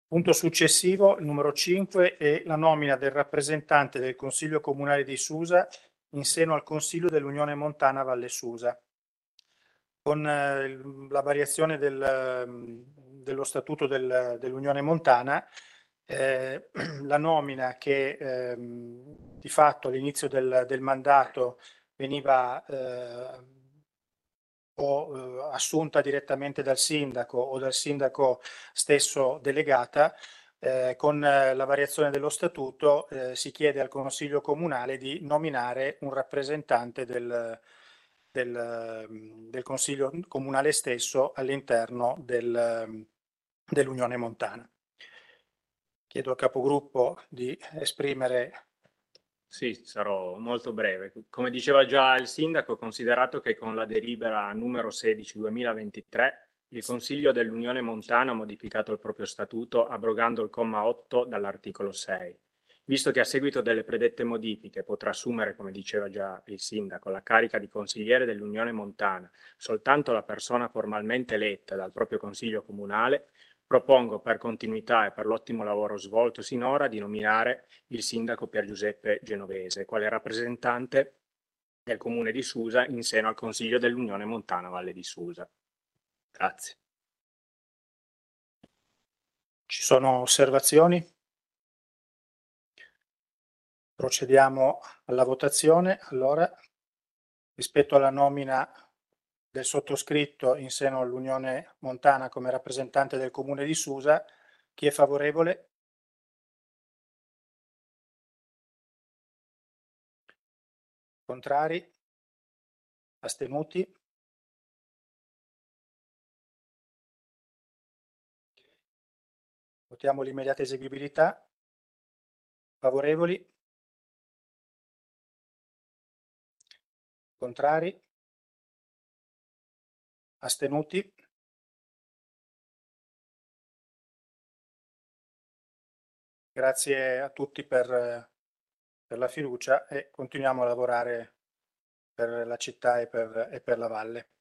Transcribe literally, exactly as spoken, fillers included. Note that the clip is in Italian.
Punto successivo, il numero cinque, è la nomina del rappresentante del Consiglio Comunale di Susa in seno al Consiglio dell'Unione Montana Valle Susa. Con eh, la variazione del, dello Statuto del, dell'Unione Montana, eh, la nomina che ehm, di fatto all'inizio del, del mandato veniva eh, o eh, assunta direttamente dal sindaco o dal sindaco stesso delegata, eh, con eh, la variazione dello statuto eh, si chiede al Consiglio Comunale di nominare un rappresentante del, del, del Consiglio Comunale stesso all'interno del, dell'Unione Montana. Chiedo al capogruppo di esprimere. Sì, sarò molto breve. Come diceva già il sindaco, considerato che con la delibera numero sedici duemilaventitré il Consiglio dell'Unione Montana ha modificato il proprio statuto abrogando il comma otto dall'articolo sei. Visto che a seguito delle predette modifiche potrà assumere, come diceva già il sindaco, la carica di consigliere dell'Unione Montana soltanto la persona formalmente eletta dal proprio Consiglio Comunale, propongo per continuità e per l'ottimo lavoro svolto sinora di nominare il sindaco Pier Giuseppe Genovese quale rappresentante del comune di Susa in seno al Consiglio dell'Unione Montana Valle di Susa. Grazie. Ci sono osservazioni? Procediamo alla votazione. Allora, rispetto alla nomina del sottoscritto in seno all'Unione Montana come rappresentante del comune di Susa, chi è favorevole? Contrari? Astenuti? Votiamo l'immediata eseguibilità. Favorevoli? Contrari? Astenuti? Grazie a tutti per, per la fiducia e continuiamo a lavorare per la città e per, e per la valle.